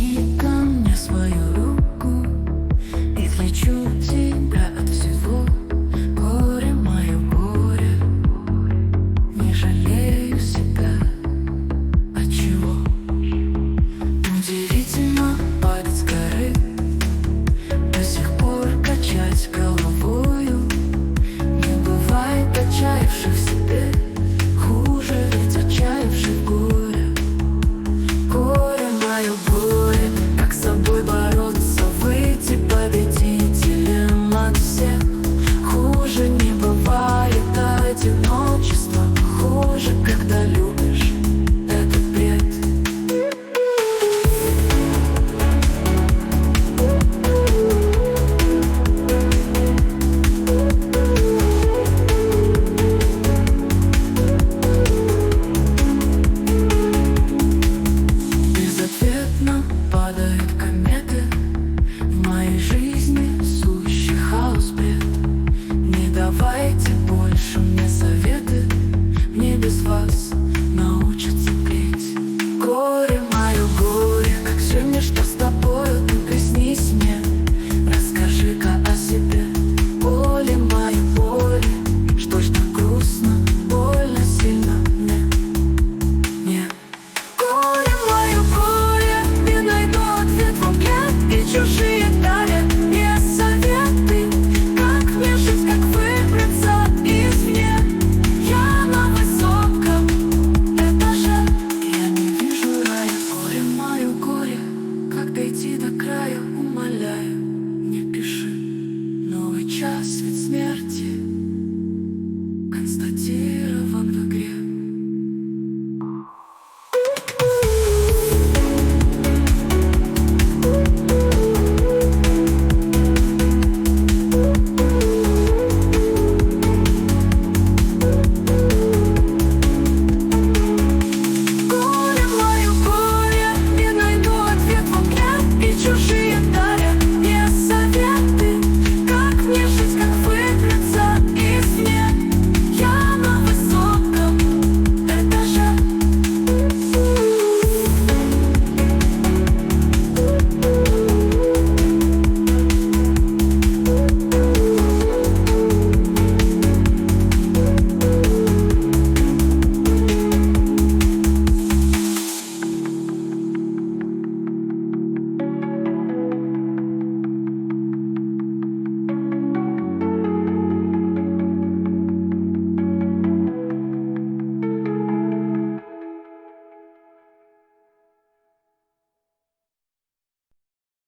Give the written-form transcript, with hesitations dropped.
Протяни ко мне свою руку, излечу тебя от всего. Горе мое, горе, не жалею себя. Отчего? Удивительно падать с горы, до сих пор качать головою. Не бывает отчаявших в себе, хуже ведь отчаявших в горе. Горе мое, горе, как с собой бороться, выйти победителем от всех. Хуже не бывает одиночество, хуже, когда любишь, это бред. Безответно падают кометы, в моей жизни сущий хаос, бред. Не давайте больше мне советы, мне без вас научиться петь. Горе мое, горе, как сегодня, что с тобою, ты приснись мне. Расскажи-ка о себе. Боли мои, боли, что ж так грустно, больно сильно мне. Горе мое, горе, не найду ответ в уме, и чужие дарят мне советы. Как мне жить, как выбраться извне? Я на высоком этаже, я не вижу рая. Горе мое, горе, как дойти до края, умоляю.